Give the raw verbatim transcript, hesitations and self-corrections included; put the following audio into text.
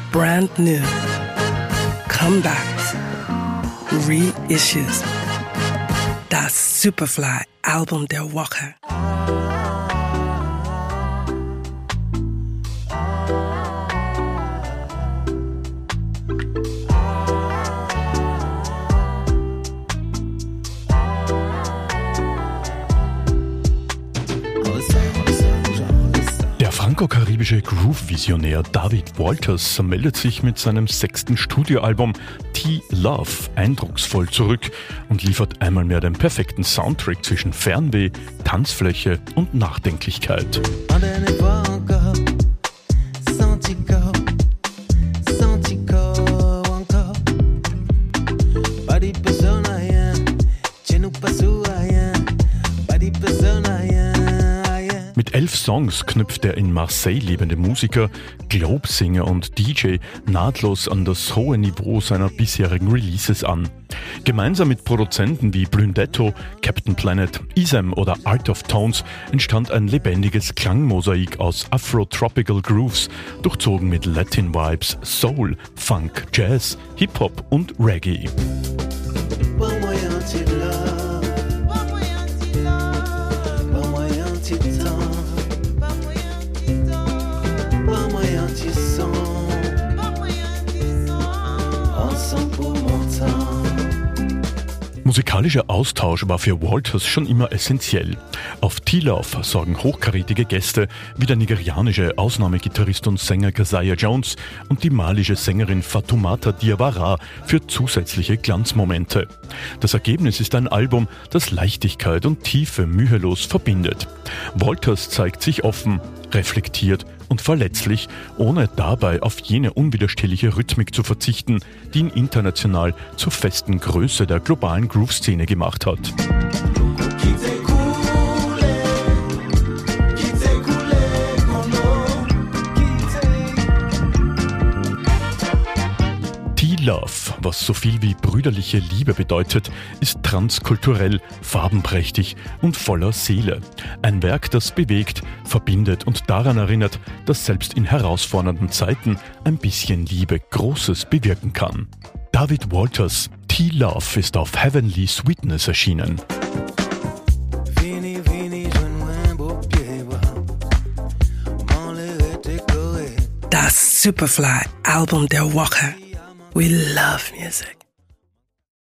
brand new, comebacks, reissues. Das Superfly-Album der Woche. Der franco-karibische Groove-Visionär David Walters meldet sich mit seinem sechsten Studioalbum T-Love eindrucksvoll zurück und liefert einmal mehr den perfekten Soundtrack zwischen Fernweh, Tanzfläche und Nachdenklichkeit. Mit elf Songs knüpft der in Marseille lebende Musiker, Globe-Singer und D J nahtlos an das hohe Niveau seiner bisherigen Releases an. Gemeinsam mit Produzenten wie Blundetto, Captain Planet, Isam oder Art of Tones entstand ein lebendiges Klangmosaik aus Afro-Tropical Grooves, durchzogen mit Latin-Vibes, Soul, Funk, Jazz, Hip-Hop und Reggae. Musikalischer Austausch war für Walters schon immer essentiell. Auf T-Love sorgen hochkarätige Gäste wie der nigerianische Ausnahmegitarrist und Sänger Keziah Jones und die malische Sängerin Fatoumata Diawara für zusätzliche Glanzmomente. Das Ergebnis ist ein Album, das Leichtigkeit und Tiefe mühelos verbindet. Walters zeigt sich offen, reflektiert und verletzlich, ohne dabei auf jene unwiderstehliche Rhythmik zu verzichten, die ihn international zur festen Größe der globalen Groove-Szene gemacht hat. T-Love, was so viel wie brüderliche Liebe bedeutet, ist transkulturell, farbenprächtig und voller Seele. Ein Werk, das bewegt, verbindet und daran erinnert, dass selbst in herausfordernden Zeiten ein bisschen Liebe Großes bewirken kann. David Walters, T-Love ist auf Heavenly Sweetness erschienen. Das Superfly-Album der Woche. We love music.